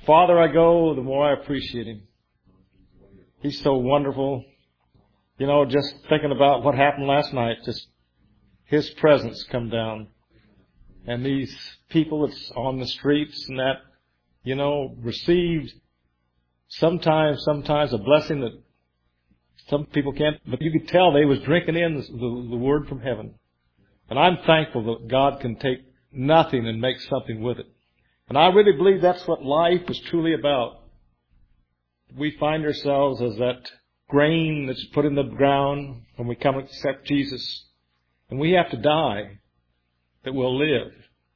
farther I go, the more I appreciate Him. He's so wonderful. You know, just thinking about what happened last night, just His presence come down. And these people that's on the streets and that, you know, received sometimes a blessing that some people can't, but you could tell they was drinking in the word from heaven. And I'm thankful that God can take nothing and make something with it. And I really believe that's what life is truly about. We find ourselves as that grain that's put in the ground when we come and accept Jesus. And we have to die that we'll live.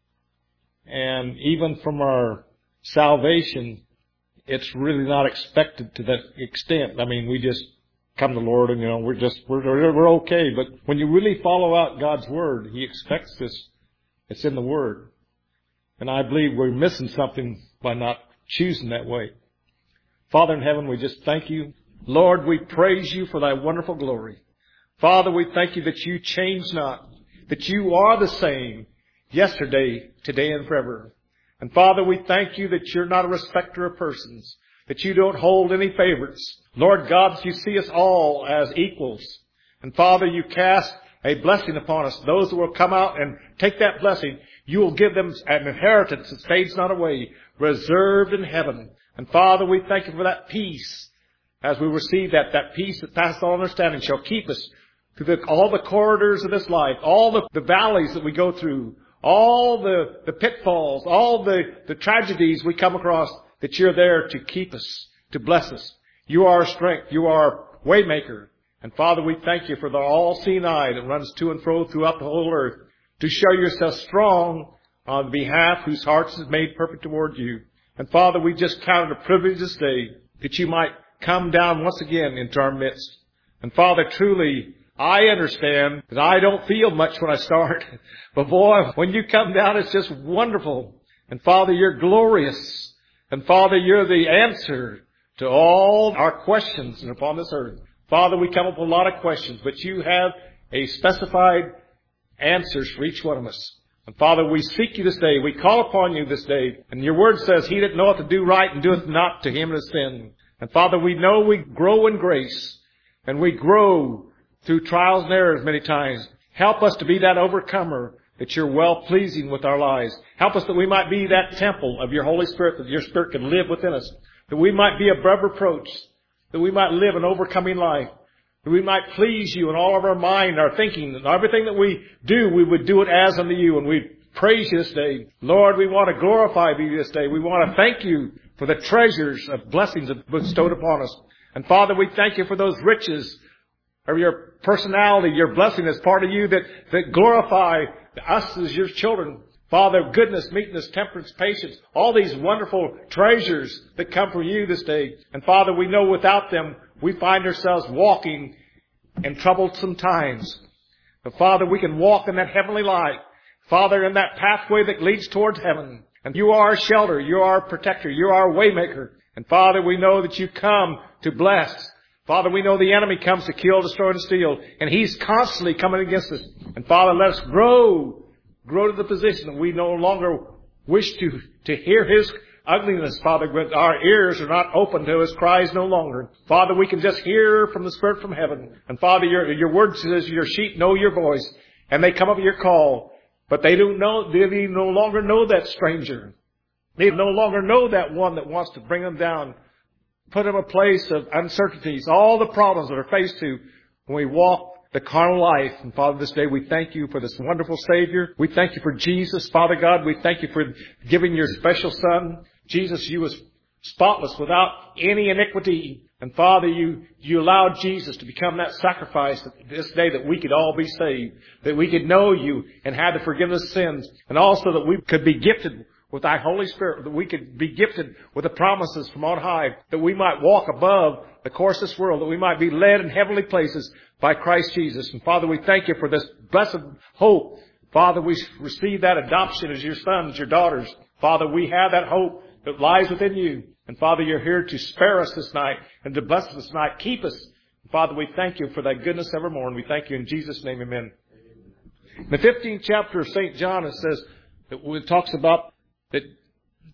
And even from our salvation, it's really not expected to that extent. I mean, we just come to the Lord and, you know, we're okay. But when you really follow out God's Word, He expects this. It's in the Word. And I believe we're missing something by not choosing that way. Father in heaven, we just thank You. Lord, we praise You for Thy wonderful glory. Father, we thank You that You change not, that You are the same yesterday, today, and forever. And Father, we thank You that You're not a respecter of persons, that You don't hold any favorites. Lord God, You see us all as equals. And Father, You cast a blessing upon us. Those who will come out and take that blessing, You will give them an inheritance that fades not away, reserved in heaven. And Father, we thank You for that peace. As we receive that peace that passes all understanding shall keep us through all the corridors of this life, all the valleys that we go through, all the pitfalls, all the tragedies we come across, that You're there to keep us, to bless us. You are our strength. You are our waymaker. And Father, we thank You for the all-seeing eye that runs to and fro throughout the whole earth to show Yourself strong on behalf whose hearts is made perfect toward You. And Father, we just count it a privilege this day that You might come down once again into our midst. And Father, truly, I understand that I don't feel much when I start. But boy, when You come down, it's just wonderful. And Father, You're glorious. And Father, You're the answer to all our questions upon this earth. Father, we come up with a lot of questions, but You have a specified answers for each one of us. And Father, we seek You this day. We call upon You this day. And Your word says, He that knoweth to do right and doeth not, to him is sin. And Father, we know we grow in grace. And we grow through trials and errors many times. Help us to be that overcomer, that You're well-pleasing with our lives. Help us that we might be that temple of Your Holy Spirit, that Your Spirit can live within us. That we might be above reproach. That we might live an overcoming life. That we might please You in all of our mind, our thinking, and everything that we do, we would do it as unto You. And we praise You this day. Lord, we want to glorify You this day. We want to thank You for the treasures of blessings that bestowed upon us. And Father, we thank You for those riches of Your personality, Your blessing as part of You that glorify us as Your children. Father, goodness, meekness, temperance, patience, all these wonderful treasures that come from You this day. And Father, we know without them, we find ourselves walking in troublesome times. But Father, we can walk in that heavenly light. Father, in that pathway that leads towards heaven. And You are our shelter. You are our protector. You are our waymaker. And Father, we know that You come to bless. Father, we know the enemy comes to kill, destroy, and steal. And he's constantly coming against us. And Father, let us grow to the position that we no longer wish to hear his ugliness, Father, but our ears are not open to his cries no longer. Father, we can just hear from the Spirit from heaven. And Father, your word says Your sheep know Your voice, and they come up at Your call. But they no longer know that stranger. They no longer know that one that wants to bring them down, put them in a place of uncertainties, all the problems that are faced to when we walk the carnal life. And Father, this day we thank You for this wonderful Savior. We thank You for Jesus, Father God. We thank You for giving Your special Son. Jesus, You was spotless without any iniquity. And Father, you allowed Jesus to become that sacrifice this day that we could all be saved, that we could know You and have the forgiveness of sins, and also that we could be gifted with Thy Holy Spirit, that we could be gifted with the promises from on high, that we might walk above the course of this world, that we might be led in heavenly places by Christ Jesus. And Father, we thank You for this blessed hope. Father, we receive that adoption as Your sons, Your daughters. Father, we have that hope that lies within You. And Father, You're here to spare us this night and to bless us this night. Keep us. Father, we thank You for Thy goodness evermore. And we thank You in Jesus' name. Amen. In the 15th chapter of St. John, it says, it talks about that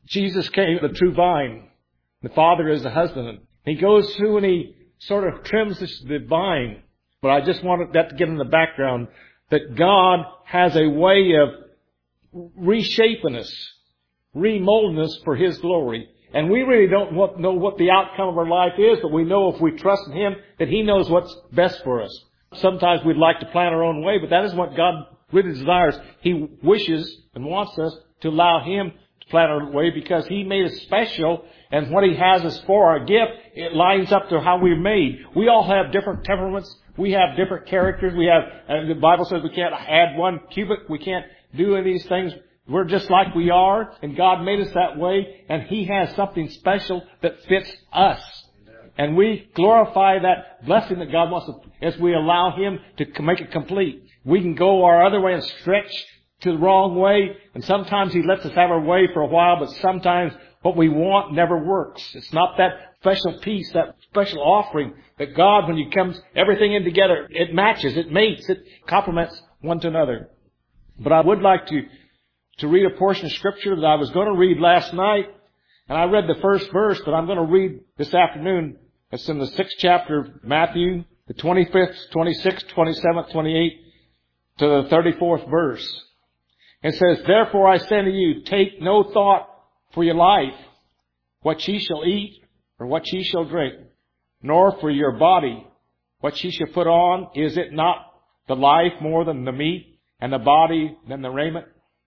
Jesus came, the true vine. The Father is the husbandman. He goes through and he sort of trims the vine. But I just wanted that to get in the background, that God has a way of reshaping us, remolding us for His glory. And we really don't know what the outcome of our life is, but we know if we trust in Him that He knows what's best for us. Sometimes we'd like to plan our own way, but that is what God really desires. He wishes and wants us to allow Him to plan our way because He made us special, and what He has us for, our gift, it lines up to how we're made. We all have different temperaments. We have different characters. The Bible says we can't add one cubit. We can't do any of these things. We're just like we are, and God made us that way, and He has something special that fits us. And we glorify that blessing that God wants to, as we allow Him to make it complete. We can go our other way and stretch to the wrong way, and sometimes He lets us have our way for a while, but sometimes what we want never works. It's not that special piece, that special offering that God, when He comes everything in together, it matches, it mates, it complements one to another. But I would like to read a portion of Scripture that I was going to read last night, and I read the first verse, but I'm going to read this afternoon. It's in the 6th chapter of Matthew, the 25th, 26th, 27th, 28th, to the 34th verse. It says, "Therefore I say to you, take no thought for your life, what ye shall eat, or what ye shall drink, nor for your body, what ye shall put on. Is it not the life more than the meat, and the body than the raiment?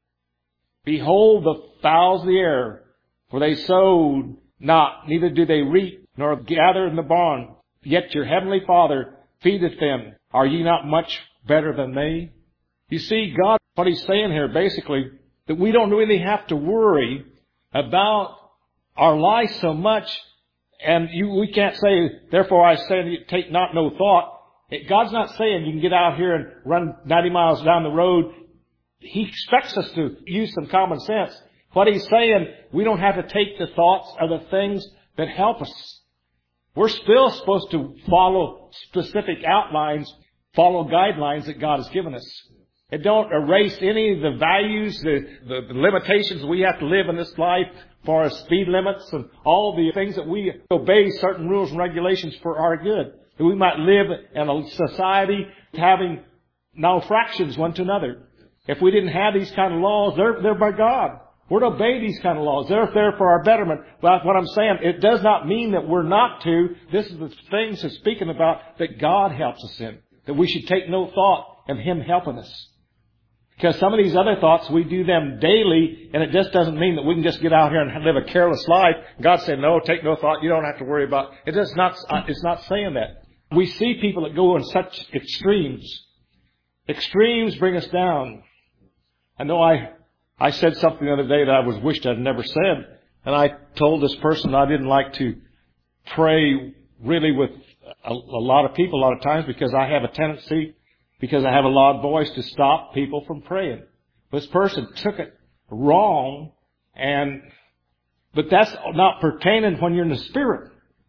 Behold the fowls of the air, for they sow not, neither do they reap, nor gather in the barn. Yet your heavenly Father feedeth them. Are ye not much better than they?" You see, God, what He's saying here, basically, that we don't really have to worry about our life so much, and we can't say, "Therefore I say, take not no thought." God's not saying you can get out here and run 90 miles down the road. He expects us to use some common sense. What He's saying, we don't have to take the thoughts or the things that help us. We're still supposed to follow specific outlines, follow guidelines that God has given us. It don't erase any of the values, the limitations we have to live in this life, as far as speed limits and all the things that we obey certain rules and regulations for our good. That we might live in a society having no fractions one to another. If we didn't have these kind of laws, they're by God. We're to obey these kind of laws. They're there for our betterment. But what I'm saying, it does not mean that we're not to. This is the things it's speaking about that God helps us in. That we should take no thought of Him helping us. Because some of these other thoughts, we do them daily, and it just doesn't mean that we can just get out here and live a careless life. God said, "No, take no thought. You don't have to worry about it." It's not saying that. We see people that go in such extremes. Extremes bring us down. I know I said something the other day that I wished I'd never said. And I told this person I didn't like to pray really with a lot of people a lot of times because I have a tendency, because I have a loud voice, to stop people from praying. This person took it wrong, but that's not pertaining when you're in the Spirit.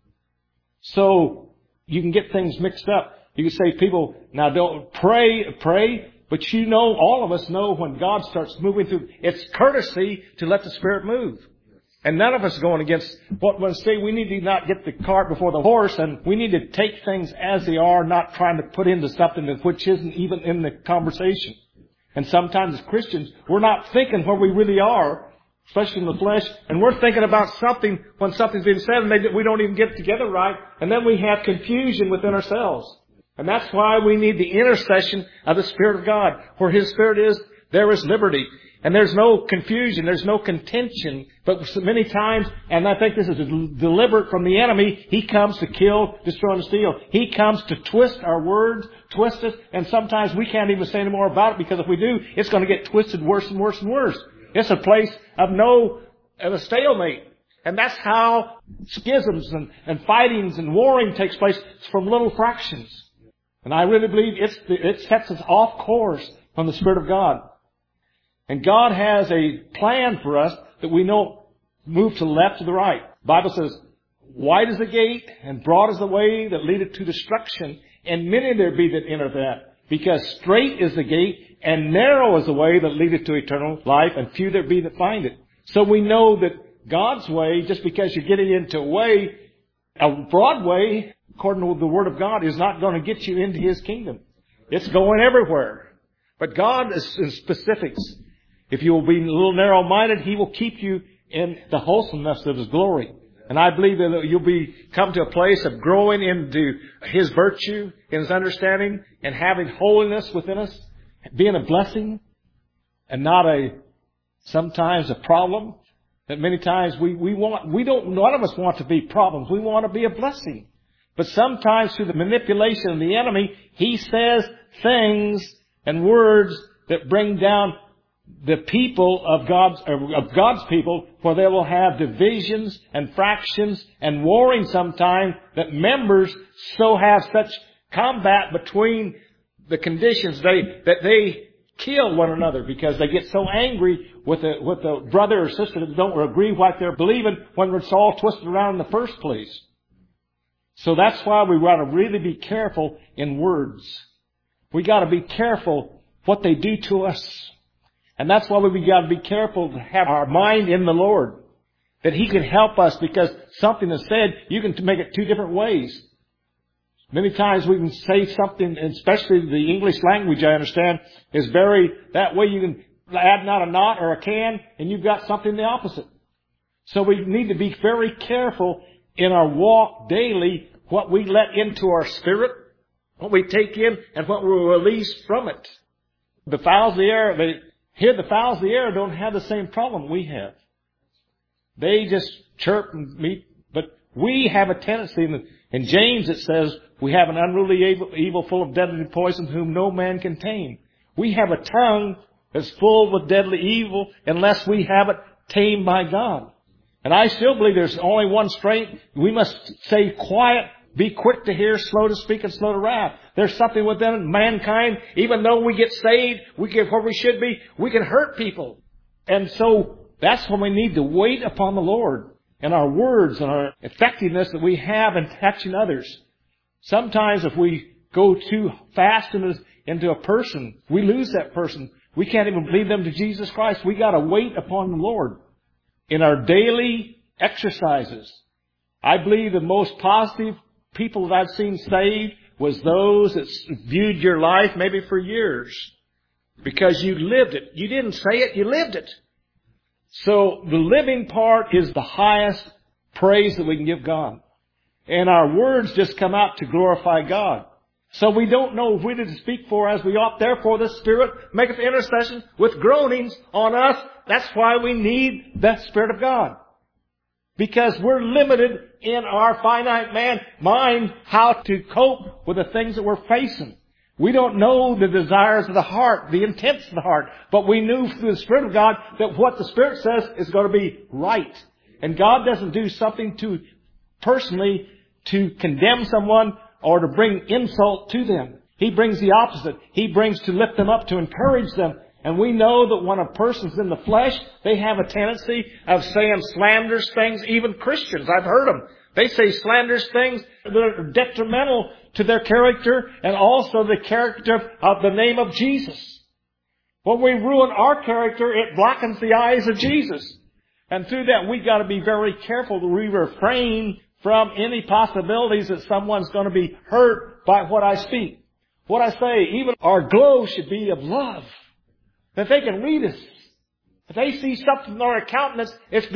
So you can get things mixed up. You can say, people, now don't pray, but all of us know when God starts moving through, it's courtesy to let the Spirit move. And none of us are going against what we say. We need to not get the cart before the horse, and we need to take things as they are, not trying to put into something which isn't even in the conversation. And sometimes as Christians, we're not thinking where we really are, especially in the flesh, and we're thinking about something when something's been said and we don't even get it together right, and then we have confusion within ourselves. And that's why we need the intercession of the Spirit of God. Where His Spirit is, there is liberty. And there's no confusion, there's no contention. But many times, and I think this is deliberate from the enemy, he comes to kill, destroy, and steal. He comes to twist our words, twist it, and sometimes we can't even say any more about it, because if we do, it's going to get twisted worse and worse and worse. It's a place of a stalemate. And that's how schisms and fightings and warring takes place, from little fractions. And I really believe it sets us off course from the Spirit of God. And God has a plan for us that we know move to the left, to the right. The Bible says, "Wide is the gate, and broad is the way that leadeth to destruction, and many there be that enter that. Because straight is the gate, and narrow is the way that leadeth to eternal life, and few there be that find it." So we know that God's way just because you're getting into a broad way, according to the Word of God, is not going to get you into His kingdom. It's going everywhere. But God is in specifics. If you will be a little narrow-minded, He will keep you in the wholesomeness of His glory. And I believe that you'll come to a place of growing into His virtue, in His understanding, and having holiness within us, being a blessing, and not sometimes a problem. That many times none of us want to be problems. We want to be a blessing. But sometimes through the manipulation of the enemy, he says things and words that bring down the people of God's people, for they will have divisions and fractions and warring sometimes, that members so have such combat between the conditions that they kill one another because they get so angry with a brother or sister that don't agree what they're believing when it's all twisted around in the first place. So that's why we got to really be careful in words. We got to be careful what they do to us. And that's why we got to be careful to have our mind in the Lord. That He can help us, because something is said, you can make it two different ways. Many times we can say something, especially the English language, I understand, is that way you can add not a not or a can, and you've got something the opposite. So we need to be very careful in our walk daily, what we let into our spirit, what we take in, and what we release from it. The fowls of the air, the fowls of the air don't have the same problem we have. They just chirp and meet, but we have a tendency, in James it says, we have an unruly evil full of deadly poison whom no man can tame. We have a tongue that's full with deadly evil unless we have it tamed by God. And I still believe there's only one strength. We must stay quiet, be quick to hear, slow to speak, and slow to wrath. There's something within mankind, even though we get saved, we get where we should be, we can hurt people. And so that's when we need to wait upon the Lord and our words and our effectiveness that we have in touching others. Sometimes if we go too fast into a person, we lose that person. We can't even lead them to Jesus Christ. We got to wait upon the Lord in our daily exercises. I believe the most positive people that I've seen saved was those that viewed your life maybe for years, because you lived it. You didn't say it, you lived it. So the living part is the highest praise that we can give God. And our words just come out to glorify God. So we don't know who to speak for as we ought. Therefore the Spirit maketh intercession with groanings on us. That's why we need the Spirit of God. Because we're limited in our finite mind how to cope with the things that we're facing. We don't know the desires of the heart, the intents of the heart. But we knew through the Spirit of God that what the Spirit says is going to be right. And God doesn't do something personally to condemn someone or to bring insult to them. He brings the opposite. He brings to lift them up, to encourage them. And we know that when a person's in the flesh, they have a tendency of saying slanderous things, even Christians. I've heard them. They say slanderous things that are detrimental to their character and also the character of the name of Jesus. When we ruin our character, it blackens the eyes of Jesus. And through that, we got to be very careful that we refrain from any possibilities that someone's going to be hurt by what I speak. What I say, even our glow should be of love. That they can read us. If they see something in our countenance, it's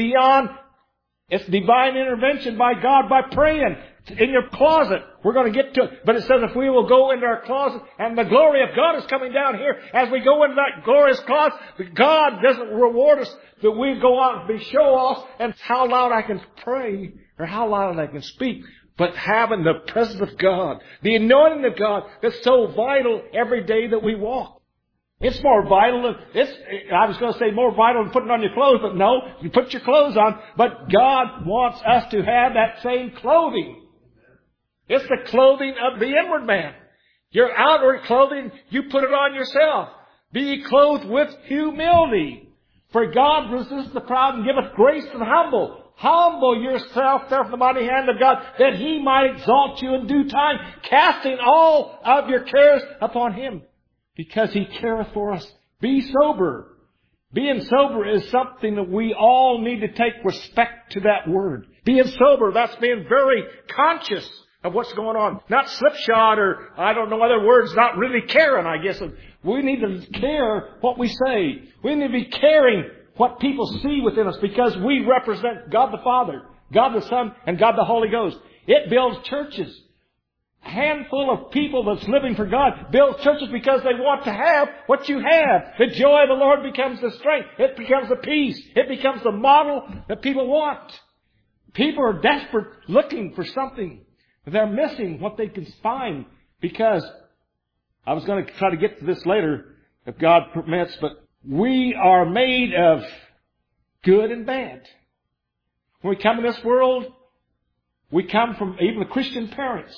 divine intervention by God by praying. In your closet, we're going to get to it. But it says if we will go into our closet, and the glory of God is coming down here, as we go into that glorious closet, God doesn't reward us that we go out and be show-offs and how loud I can pray or how loud I can speak. But having the presence of God, the anointing of God, that's so vital every day that we walk. It's more vital I was going to say more vital than putting on your clothes, but no, you put your clothes on, but God wants us to have that same clothing. It's the clothing of the inward man. Your outward clothing, you put it on yourself. Be ye clothed with humility. For God resists the proud and giveth grace to the humble. Humble yourself there from the mighty hand of God, that He might exalt you in due time, casting all of your cares upon Him, because He careth for us. Be sober. Being sober is something that we all need to take respect to that word. Being sober, that's being very conscious of what's going on. Not slipshod or, I don't know other words, not really caring, I guess. We need to care what we say. We need to be caring what people see within us because we represent God the Father, God the Son, and God the Holy Ghost. It builds churches. A handful of people that's living for God build churches because they want to have what you have. The joy of the Lord becomes the strength. It becomes the peace. It becomes the model that people want. People are desperate looking for something. They're missing what they can find because I was going to try to get to this later if God permits, but we are made of good and bad. When we come in this world, we come from even the Christian parents.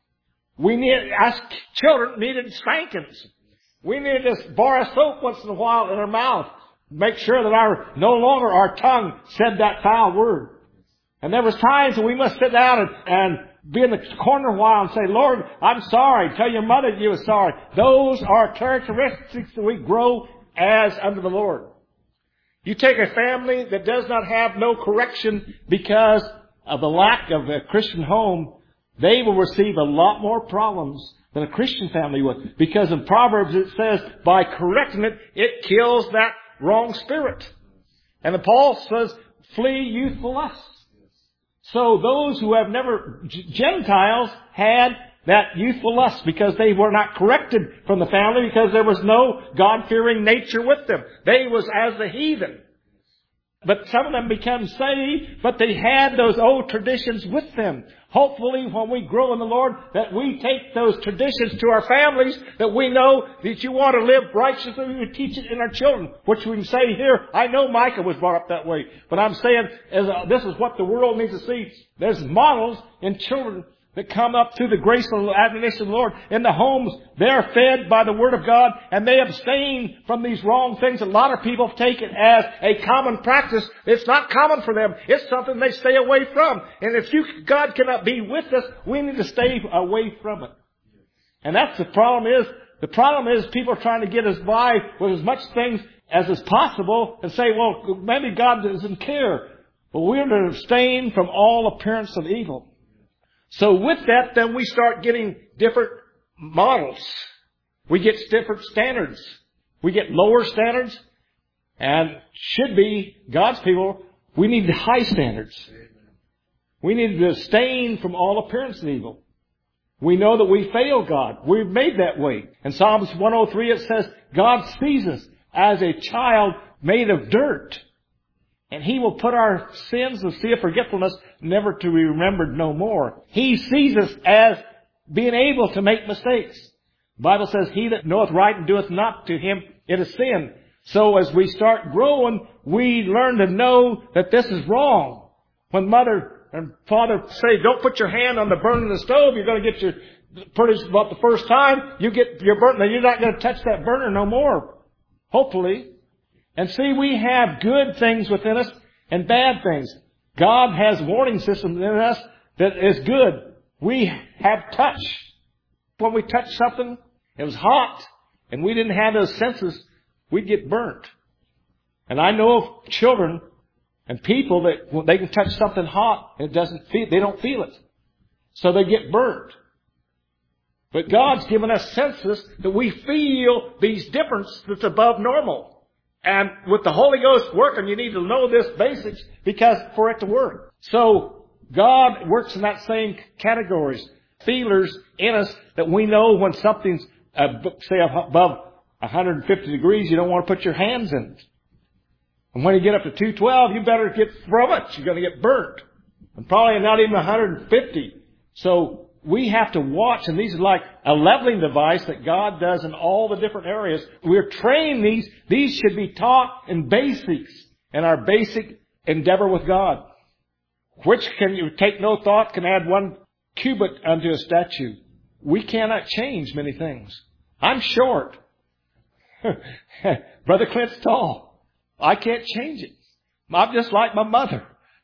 Us children needed spankings. We needed to borrow soap once in a while in our mouth. Make sure that no longer our tongue said that foul word. And there was times when we must sit down and be in the corner a while and say, Lord, I'm sorry. Tell your mother you were sorry. Those are characteristics that we grow as under the Lord. You take a family that does not have no correction because of the lack of a Christian home, they will receive a lot more problems than a Christian family would. Because in Proverbs it says, by correcting it, it kills that wrong spirit. And then Paul says, flee youthful lusts. So those who have never, Gentiles had that youthful lust because they were not corrected from the family because there was no God-fearing nature with them. They was as the heathen. But some of them became saved, but they had those old traditions with them. Hopefully, when we grow in the Lord, that we take those traditions to our families, that we know that you want to live righteously, we teach it in our children, which we can say here, I know Micah was brought up that way, but I'm saying this is what the world needs to see. There's models in children that come up through the grace and admonition of the Lord. In the homes, they're fed by the Word of God, and they abstain from these wrong things. A lot of people take it as a common practice. It's not common for them. It's something they stay away from. And if God cannot be with us, we need to stay away from it. And that's the problem is. The problem is people are trying to get us by with as much things as is possible and say, well, maybe God doesn't care. But we're to abstain from all appearance of evil. So with that, then we start getting different models. We get different standards. We get lower standards. And should be God's people, we need high standards. We need to abstain from all appearance of evil. We know that we fail God. We're made that way. In Psalms 103 it says, God sees us as a child made of dirt. And He will put our sins of sea of forgetfulness never to be remembered no more. He sees us as being able to make mistakes. The Bible says, He that knoweth right and doeth not, to him it is sin. So as we start growing, we learn to know that this is wrong. When mother and father say, don't put your hand on the burner of the stove, you're going to get pretty about the first time, you get your burner. Now you're not going to touch that burner no more. Hopefully. And see, we have good things within us and bad things. God has warning systems in us that is good. We have touch. When we touch something, it was hot, and we didn't have those senses, we'd get burnt. And I know of children and people that when they can touch something hot, they don't feel it. So they get burnt. But God's given us senses that we feel these differences that's above normal. And with the Holy Ghost working, you need to know this basics because for it to work. So God works in that same categories, feelers in us that we know when something's, say, above 150 degrees, you don't want to put your hands in it. And when you get up to 212, you better get from it. You're going to get burnt. And probably not even 150. So we have to watch, and these are like a leveling device that God does in all the different areas. We're trained these. These should be taught in basics in our basic endeavor with God. Which can you take no thought can add 1 cubit unto a statue. We cannot change many things. I'm short. Brother Clint's tall. I can't change it. I'm just like my mother.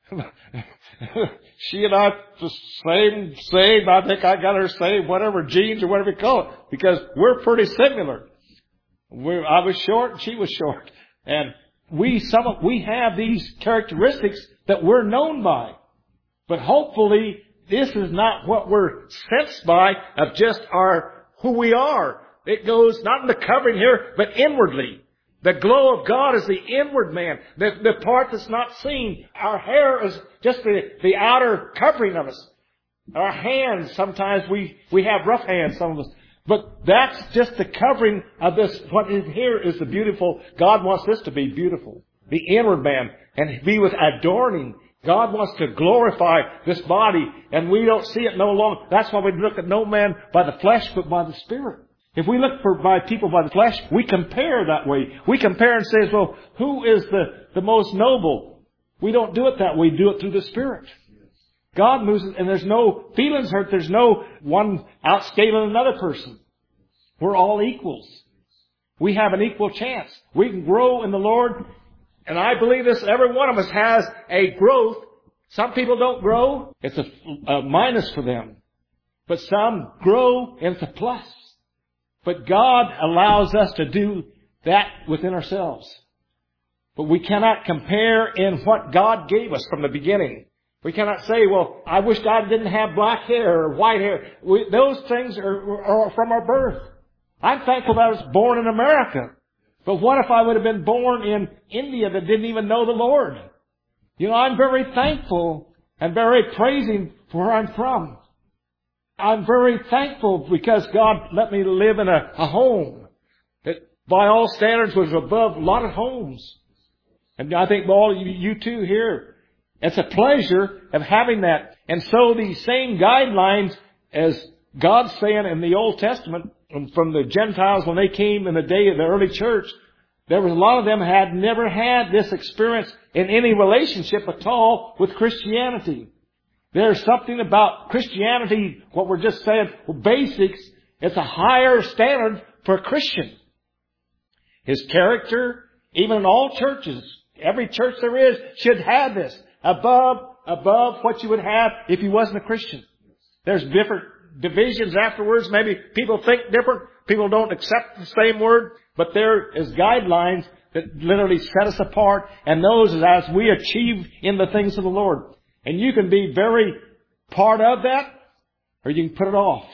She and I the same. I think I got her same, whatever, genes or whatever you call it, because we're pretty similar. I was short and she was short. And we have these characteristics that we're known by. But hopefully, this is not what we're sensed by of just who we are. It goes not in the covering here, but inwardly. The glow of God is the inward man, the part that's not seen. Our hair is just the outer covering of us. Our hands, sometimes we have rough hands, some of us. But that's just the covering of this. What is here is the beautiful. God wants this to be beautiful. The inward man. And be with adorning. God wants to glorify this body. And we don't see it no longer. That's why we look at no man by the flesh, but by the Spirit. If we look by people by the flesh, we compare that way. We compare and say, well, who is the most noble? We don't do it that way. We do it through the Spirit. God moves, and there's no feelings hurt. There's no one outscaling another person. We're all equals. We have an equal chance. We can grow in the Lord, and I believe this. Every one of us has a growth. Some people don't grow. It's a minus for them. But some grow, and it's a plus. But God allows us to do that within ourselves. But we cannot compare in what God gave us from the beginning. We cannot say, well, I wish God didn't have black hair or white hair. Those things are from our birth. I'm thankful that I was born in America. But what if I would have been born in India that didn't even know the Lord? You know, I'm very thankful and very praising for where I'm from. I'm very thankful because God let me live in a home that by all standards was above a lot of homes. And I think all you two here, it's a pleasure of having that. And so these same guidelines as God's saying in the Old Testament from the Gentiles when they came in the day of the early church, there was a lot of them had never had this experience in any relationship at all with Christianity. There's something about Christianity, what we're just saying, basics, it's a higher standard for a Christian. His character, even in all churches, every church there is, should have this. Above what you would have if you wasn't a Christian. There's different divisions afterwards. Maybe people think different. People don't accept the same word. But there is guidelines that literally set us apart. And those is as we achieve in the things of the Lord. And you can be very part of that, or you can put it off.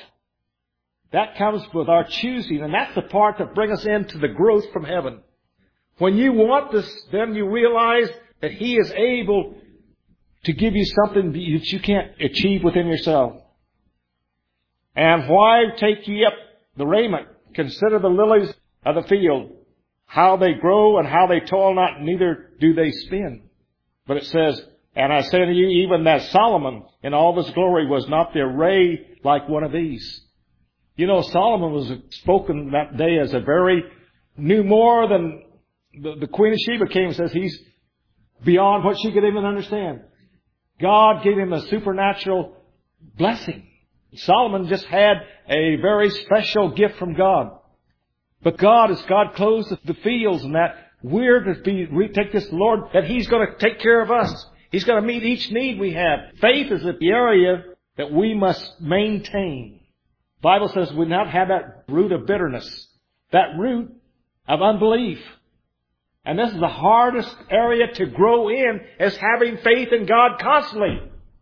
That comes with our choosing, and that's the part that brings us into the growth from heaven. When you want this, then you realize that He is able to give you something that you can't achieve within yourself. And why take ye up the raiment? Consider the lilies of the field, how they grow and how they toil not, neither do they spin. But it says, and I say to you, even that Solomon in all his glory was not the array like one of these. You know, Solomon was spoken that day as knew more than the Queen of Sheba came and says he's beyond what she could even understand. God gave him a supernatural blessing. Solomon just had a very special gift from God. But as God clothes the fields and that, we take this Lord, that He's going to take care of us. He's going to meet each need we have. Faith is the area that we must maintain. The Bible says we not have that root of bitterness, that root of unbelief. And this is the hardest area to grow in, is having faith in God constantly.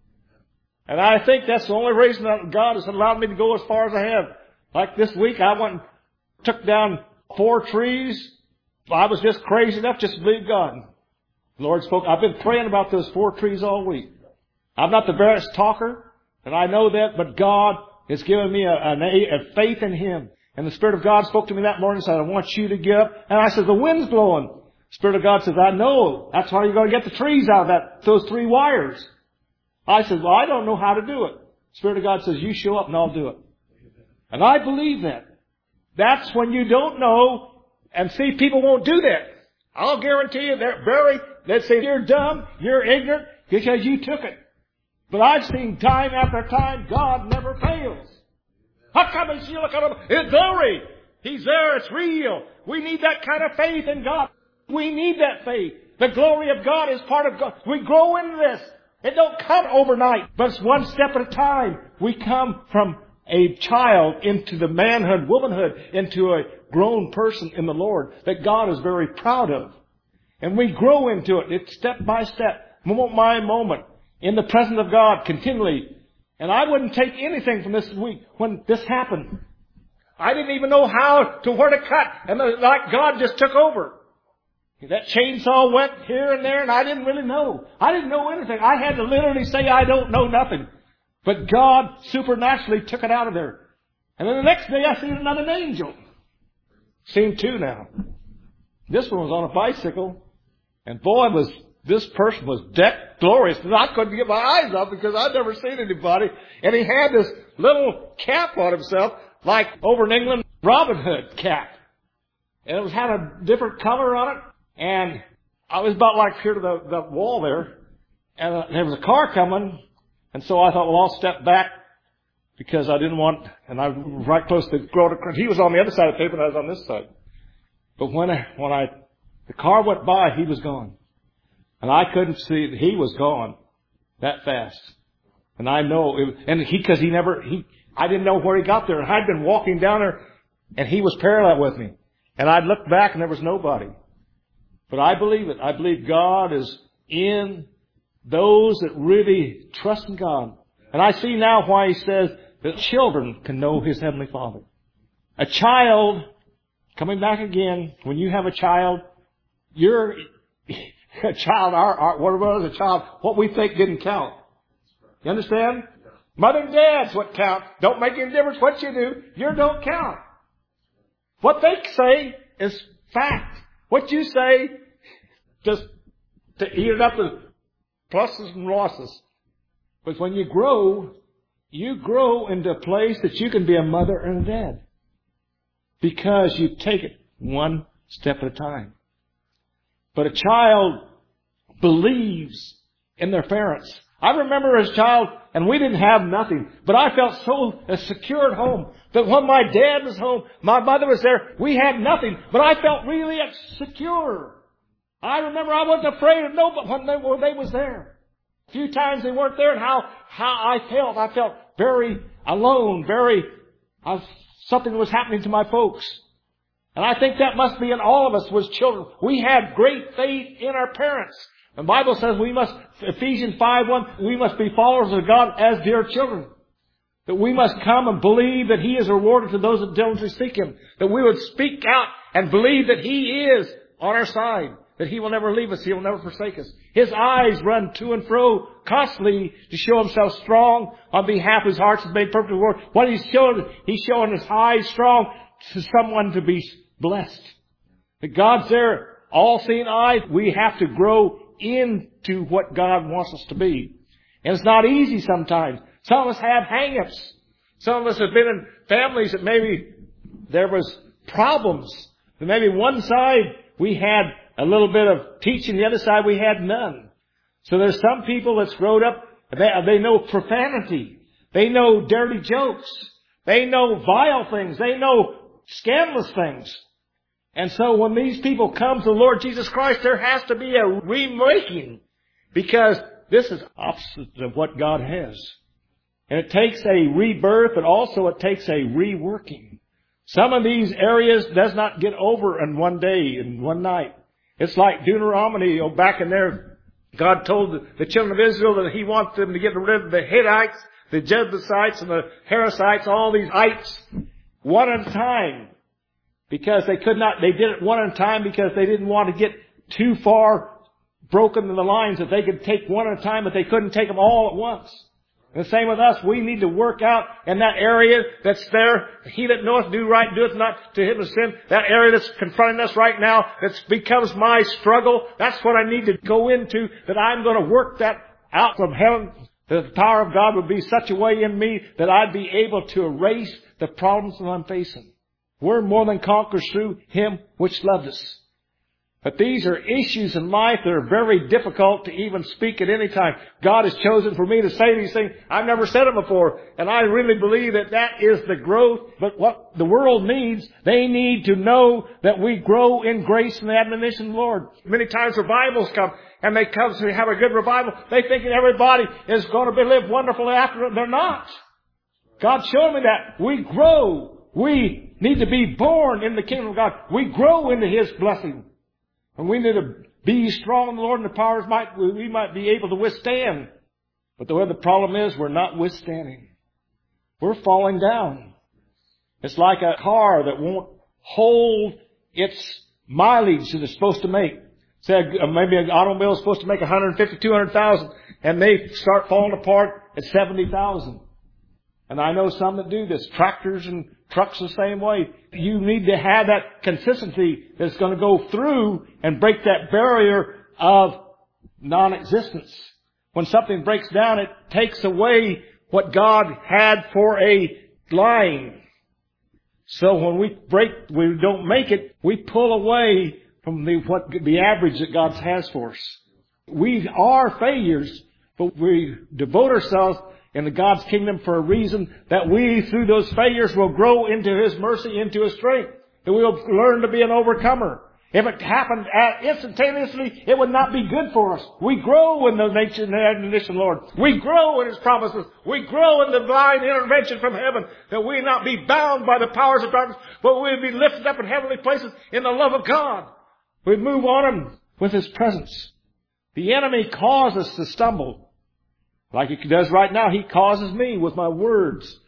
And I think that's the only reason that God has allowed me to go as far as I have. Like this week, I went and took down 4 trees. I was just crazy enough just to believe God. The Lord spoke. I've been praying about those 4 trees all week. I'm not the best talker, and I know that, but God has given me a faith in Him. And the Spirit of God spoke to me that morning and said, I want you to get up. And I said, the wind's blowing. The Spirit of God says, I know. That's how you're going to get the trees out of those 3 wires. I said, well, I don't know how to do it. The Spirit of God says, you show up and I'll do it. And I believe that. That's when you don't know. And see, people won't do that. I'll guarantee you they'd say, you're dumb, you're ignorant, because you took it. But I've seen time after time, God never fails. How come and you look at Him? It's glory. He's there. It's real. We need that kind of faith in God. We need that faith. The glory of God is part of God. We grow into this. It don't come overnight, but it's one step at a time. We come from a child into the manhood, womanhood, into a grown person in the Lord that God is very proud of. And we grow into it. It's step by step, moment by moment, in the presence of God continually. And I wouldn't take anything from this week when this happened. I didn't even know where to cut. And like God just took over. That chainsaw went here and there and I didn't really know. I didn't know anything. I had to literally say I don't know nothing. But God supernaturally took it out of there. And then the next day I seen another angel. Seen two now. This one was on a bicycle. And boy, this person was decked glorious. And I couldn't get my eyes up because I'd never seen anybody. And he had this little cap on himself, like over in England, Robin Hood cap. And it had a different color on it. And I was about like here to the wall there. And there was a car coming. And so I thought, well, I'll step back because I didn't want, and I was right close to he was on the other side of the pavement, I was on this side. But when the car went by, he was gone. And I couldn't see that he was gone that fast. And I know, because I didn't know where he got there. And I'd been walking down there and he was parallel with me. And I'd looked back and there was nobody. But I believe it. I believe God is in those that really trust in God. And I see now why he says that children can know his heavenly Father. A child, coming back again, when you have a child, you're a child, what was a child? What we think didn't count. You understand? Mother and dad's what count. Don't make any difference what you do. You don't count. What they say is fact. What you say, just to eat it up as pluses and losses. But when you grow into a place that you can be a mother and a dad. Because you take it one step at a time. But a child believes in their parents. I remember as a child, and we didn't have nothing, but I felt so secure at home that when my dad was home, my mother was there, we had nothing, but I felt really secure. I remember I wasn't afraid of nobody when they was there. A few times they weren't there, and how I felt very alone, something was happening to my folks. And I think that must be in all of us as children. We had great faith in our parents. The Bible says Ephesians 5:1, we must be followers of God as dear children. That we must come and believe that He is rewarded to those that diligently seek Him. That we would speak out and believe that He is on our side. That He will never leave us. He will never forsake us. His eyes run to and fro constantly to show Himself strong on behalf of His heart is made perfect. What He's showing His eyes strong to someone to be blessed. That God's there, all-seeing eye. We have to grow into what God wants us to be. And it's not easy sometimes. Some of us have hang-ups. Some of us have been in families that maybe there was problems. That maybe one side we had a little bit of teaching, the other side we had none. So there's some people that's grown up, they know profanity. They know dirty jokes. They know vile things. They know scandalous things. And so when these people come to the Lord Jesus Christ, there has to be a remaking. Because this is opposite of what God has. And it takes a rebirth, but also it takes a reworking. Some of these areas does not get over in one day, in one night. It's like Deuteronomy, back in there, God told the children of Israel that He wants them to get rid of the Hittites, the Jebusites, and the Perizzites, all these ites, one at a time. Because they did it one at a time because they didn't want to get too far broken in the lines that they could take one at a time, but they couldn't take them all at once. And the same with us. We need to work out in that area that's there. He that knoweth do right, doeth not to him of sin. That area that's confronting us right now, that becomes my struggle. That's what I need to go into, that I'm going to work that out from heaven. That the power of God would be such a way in me that I'd be able to erase the problems that I'm facing. We're more than conquerors through Him which loved us. But these are issues in life that are very difficult to even speak at any time. God has chosen for me to say these things. I've never said them before. And I really believe that that is the growth. But what the world needs, they need to know that we grow in grace and the admonition of the Lord. Many times revivals come, and they come to have a good revival. They think that everybody is going to live wonderfully after it. They're not. God showed me that. We grow. We need to be born in the kingdom of God. We grow into His blessing. And we need to Be ye strong in the Lord and the power of His might, we might be able to withstand. But the problem is we're not withstanding. We're falling down. It's like a car that won't hold its mileage that it's supposed to make. Say maybe an automobile is supposed to make 150, 200,000, and they start falling apart at 70,000. And I know some that do this. Tractors and trucks the same way. You need to have that consistency that's going to go through and break that barrier of non-existence. When something breaks down, it takes away what God had for a line. So when we don't make it, we pull away from the average that God has for us. We are failures, but we devote ourselves in the God's kingdom for a reason that we, through those failures, will grow into His mercy, into His strength. That we'll learn to be an overcomer. If it happened instantaneously, it would not be good for us. We grow in the nature and admonition of the Lord. We grow in His promises. We grow in divine intervention from heaven. That we not be bound by the powers of darkness, but we be lifted up in heavenly places in the love of God. We move on Him with His presence. The enemy causes us to stumble. Like he does right now, he causes me with my words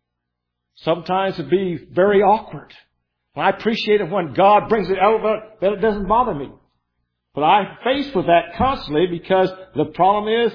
sometimes to be very awkward. I appreciate it when God brings it out that it doesn't bother me. But I'm faced with that constantly because the problem is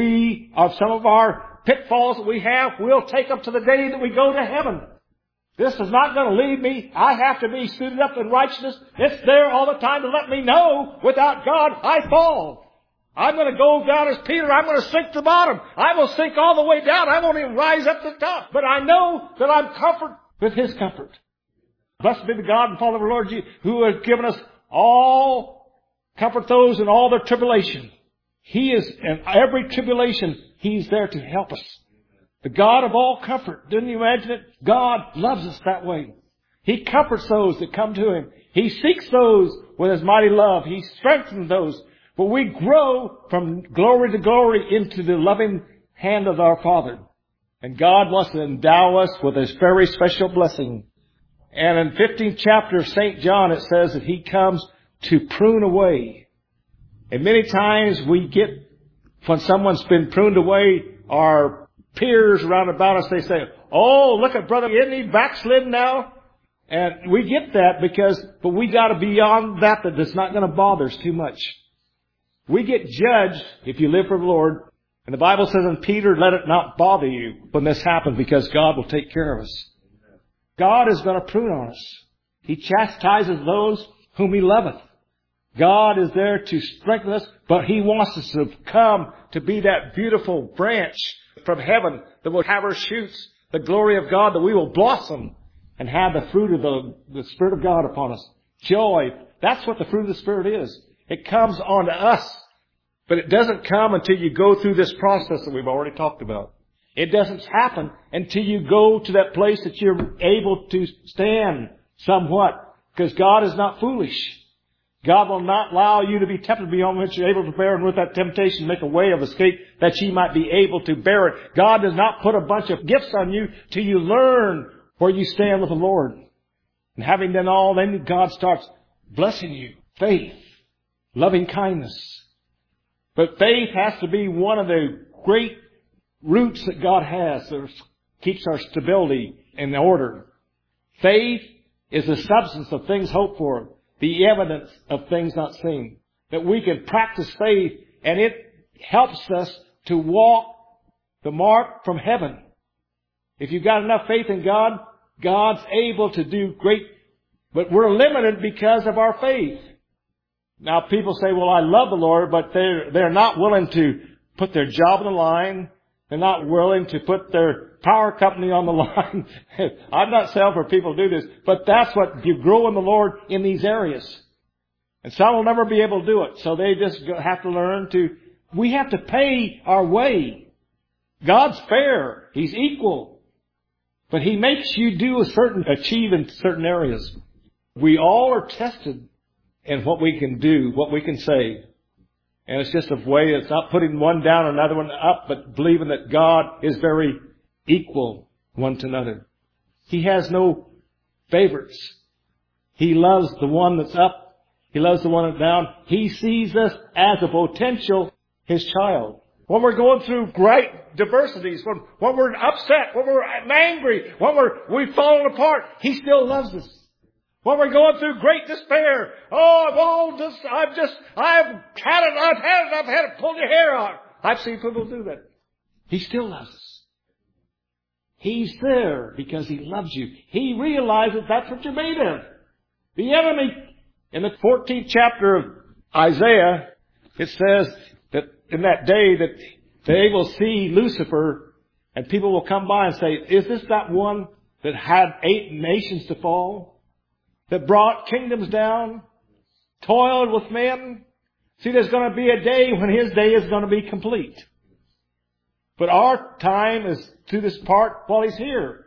some of our pitfalls that we have, we'll take up to the day that we go to heaven. This is not going to lead me. I have to be suited up in righteousness. It's there all the time to let me know without God I fall. I'm going to go down as Peter. I'm going to sink to the bottom. I will sink all the way down. I won't even rise up to the top. But I know that I'm comforted with His comfort. Blessed be the God and Father of our Lord Jesus, who has given us all, comfort those in all their tribulation. He is, in every tribulation, He's there to help us. The God of all comfort. Didn't you imagine it? God loves us that way. He comforts those that come to Him. He seeks those with His mighty love. He strengthens those. But we grow from glory to glory into the loving hand of our Father. And God wants to endow us with His very special blessing. And in 15th chapter of St. John, it says that He comes to prune away. And many times when someone's been pruned away, our peers around about us, they say, "Oh, look at brother, isn't he backslidden now?" And we get that but we got to be beyond that it's not going to bother us too much. We get judged if you live for the Lord. And the Bible says in Peter, let it not bother you when this happens because God will take care of us. God is going to prune on us. He chastises those whom He loveth. God is there to strengthen us, but He wants us to come to be that beautiful branch from heaven that will have our shoots, the glory of God, that we will blossom and have the fruit of the Spirit of God upon us. Joy. That's what the fruit of the Spirit is. It comes onto us. But it doesn't come until you go through this process that we've already talked about. It doesn't happen until you go to that place that you're able to stand somewhat. Because God is not foolish. God will not allow you to be tempted beyond which you're able to bear, and with that temptation make a way of escape that ye might be able to bear it. God does not put a bunch of gifts on you till you learn where you stand with the Lord. And having done all, then God starts blessing you. Faith. Loving kindness. But faith has to be one of the great roots that God has that keeps our stability in order. Faith is the substance of things hoped for, the evidence of things not seen. That we can practice faith, and it helps us to walk the mark from heaven. If you've got enough faith in God, God's able to do great, but we're limited because of our faith. Now people say, well, I love the Lord, but they're not willing to put their job on the line. They're not willing to put their power company on the line. I'm not saying for people to do this, but that's what you grow in the Lord in these areas. And some will never be able to do it. So they just have to learn we have to pay our way. God's fair. He's equal. But He makes you achieve in certain areas. We all are tested in what we can do, what we can say. And it's just a way, it's not putting one down and another one up, but believing that God is very equal one to another. He has no favorites. He loves the one that's up He loves the one down. He sees us as a potential His child. When we're going through great diversities, when we're upset, when we're angry, when we've fallen apart, He still loves us. When we're going through great despair, I've had it, pull your hair out. I've seen people do that. He still loves us. He's there because He loves you. He realizes that's what you're made of. The enemy, in the 14th chapter of Isaiah, it says that in that day that they will see Lucifer and people will come by and say, is this that one that had 8 nations to fall? That brought kingdoms down? Toiled with men? See, there's going to be a day when His day is going to be complete. But our time is to this part while He's here.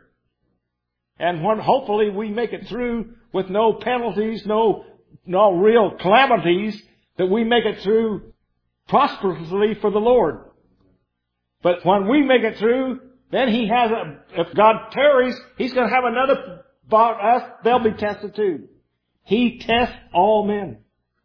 And when hopefully we make it through with no penalties, no real calamities, that we make it through prosperously for the Lord. But when we make it through, then He has if God tarries, He's going to have another about us. They'll be tested too. He tests all men.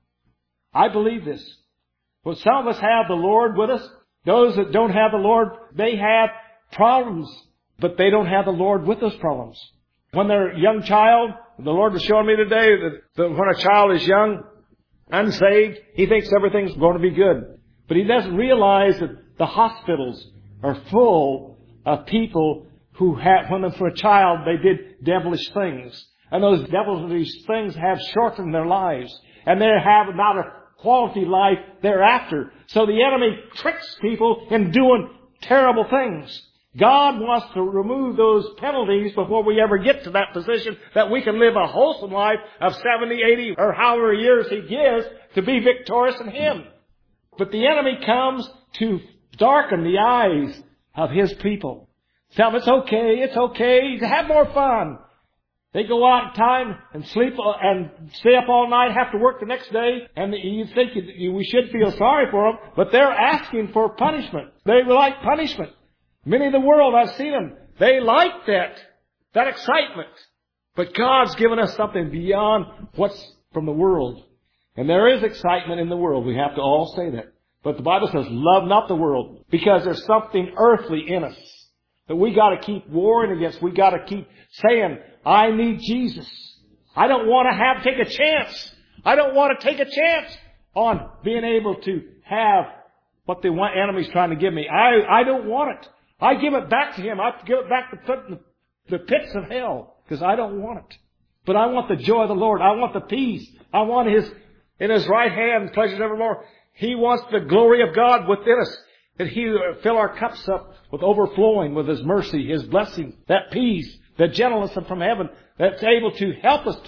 I believe this. Well, some of us have the Lord with us. Those that don't have the Lord, they have problems, but they don't have the Lord with those problems. When they're a young child, the Lord was showing me today that when a child is young, unsaved, he thinks everything's going to be good. But he doesn't realize that the hospitals are full of people who have, when for a child, they did devilish things. And those devilish things have shortened their lives. And they have not a quality life thereafter. So the enemy tricks people in doing terrible things. God wants to remove those penalties before we ever get to that position that we can live a wholesome life of 70, 80, or however years He gives to be victorious in Him. But the enemy comes to darken the eyes of His people. Tell them it's okay, have more fun. They go out in time and sleep and stay up all night, have to work the next day, and you think we should feel sorry for them, but they're asking for punishment. They like punishment. Many of the world, I've seen them, they like that excitement. But God's given us something beyond what's from the world. And there is excitement in the world. We have to all say that. But the Bible says, love not the world, because there's something earthly in us that we got to keep warring against. We got to keep saying, I need Jesus. I don't want to take a chance. I don't want to take a chance on being able to have what the enemy's trying to give me. I don't want it. I give it back to Him. I give it back to the pits of hell because I don't want it. But I want the joy of the Lord. I want the peace. I want in His right hand pleasures evermore. He wants the glory of God within us, that He fill our cups up with overflowing with His mercy, His blessing, that peace, the gentleness from heaven that's able to help us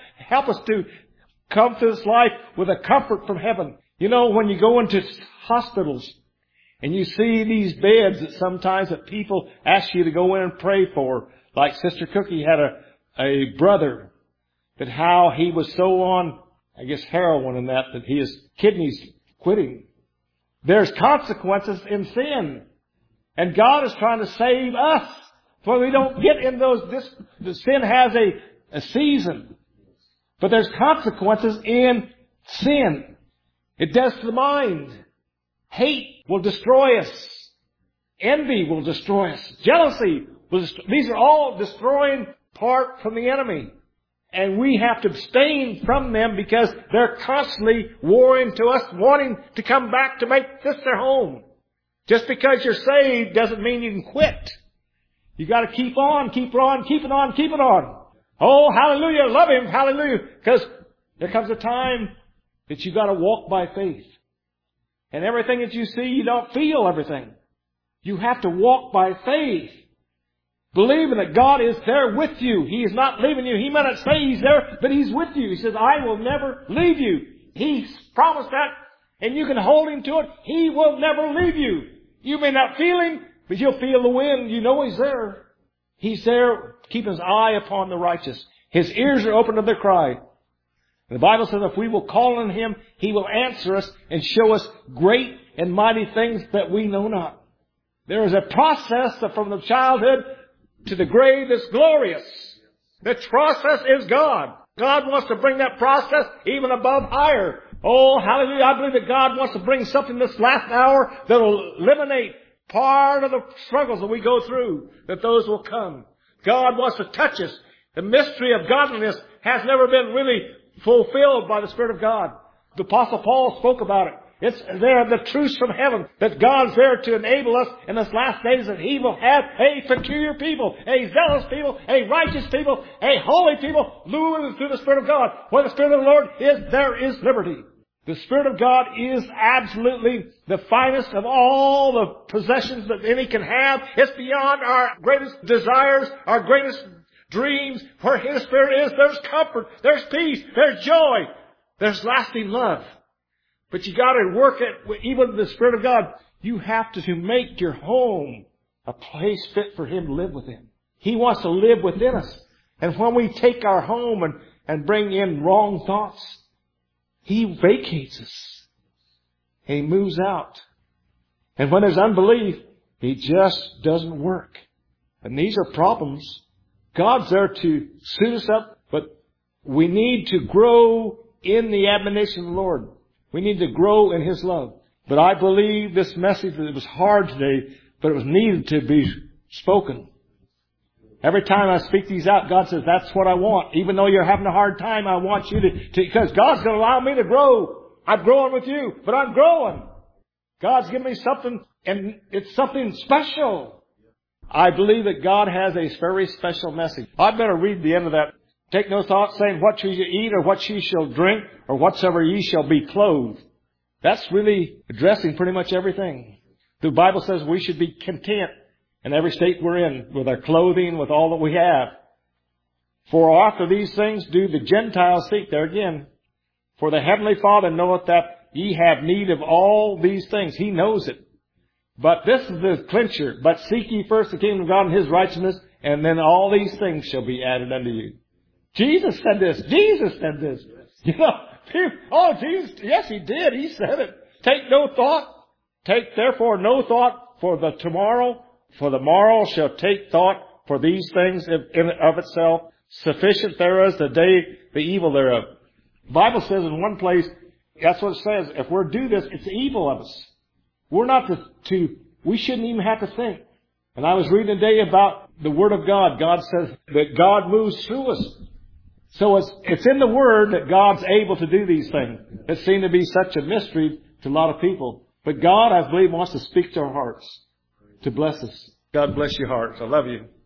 to come to this life with a comfort from heaven. You know, when you go into hospitals and you see these beds that sometimes that people ask you to go in and pray for, like Sister Cookie had a brother that how he was so on, I guess, heroin and that his kidneys quitting. There's consequences in sin. And God is trying to save us. So we don't get in the sin has a season. But there's consequences in sin. It does to the mind. Hate will destroy us. Envy will destroy us. Jealousy will destroy. These are all destroying part from the enemy. And we have to abstain from them because they're constantly warring to us, wanting to come back to make this their home. Just because you're saved doesn't mean you can quit. You got to keep on, keep it on. Oh, hallelujah, love Him, hallelujah. Because there comes a time that you got to walk by faith. And everything that you see, you don't feel everything. You have to walk by faith. Believing that God is there with you. He is not leaving you. He may not say He's there, but He's with you. He says, I will never leave you. He's promised that, and you can hold Him to it. He will never leave you. You may not feel Him, but you'll feel the wind. You know He's there. He's there, keeping His eye upon the righteous. His ears are open to their cry. And the Bible says if we will call on Him, He will answer us and show us great and mighty things that we know not. There is a process from the childhood to the grave that's glorious. The process is God. God wants to bring that process even above higher. Oh, hallelujah. I believe that God wants to bring something this last hour that will eliminate part of the struggles that we go through, that those will come. God wants to touch us. The mystery of godliness has never been really fulfilled by the Spirit of God. The Apostle Paul spoke about it. It's there, the truths from heaven, that God's there to enable us in this last days that He will have a peculiar people, a zealous people, a righteous people, a holy people, moving through the Spirit of God. Where the Spirit of the Lord is, there is liberty. The Spirit of God is absolutely the finest of all the possessions that any can have. It's beyond our greatest desires, our greatest dreams. Where His Spirit is, there's comfort, there's peace, there's joy, there's lasting love. But you got to work it, even the Spirit of God. You have to make your home a place fit for Him to live within. He wants to live within us. And when we take our home and bring in wrong thoughts, He vacates us. He moves out. And when there's unbelief, He just doesn't work. And these are problems. God's there to suit us up, but we need to grow in the admonition of the Lord. We need to grow in His love. But I believe this message, that it was hard today, but it was needed to be spoken. Every time I speak these out, God says, that's what I want. Even though you're having a hard time, I want you to because God's going to allow me to grow. I'm growing with you, but I'm growing. God's given me something, and it's something special. I believe that God has a very special message. I better read the end of that. Take no thought saying, what shall you eat, or what ye shall drink, or whatsoever ye shall be clothed. That's really addressing pretty much everything. The Bible says we should be content in every state we're in, with our clothing, with all that we have. For after these things do the Gentiles seek. There again. For the Heavenly Father knoweth that ye have need of all these things. He knows it. But this is the clincher. But seek ye first the kingdom of God and His righteousness, and then all these things shall be added unto you. Jesus said this. Jesus said this. You know, oh, Jesus, yes, He did. He said it. Take no thought. Take therefore no thought for the tomorrow, for the morrow shall take thought for these things in of itself. Sufficient there is the day, the evil thereof. The Bible says in one place, that's what it says, if we're do this, it's evil of us. We're not we shouldn't even have to think. And I was reading today about the Word of God. God says that God moves through us. So it's in the Word that God's able to do these things. It seemed to be such a mystery to a lot of people. But God, I believe, wants to speak to our hearts, to bless us. God bless your hearts. I love you.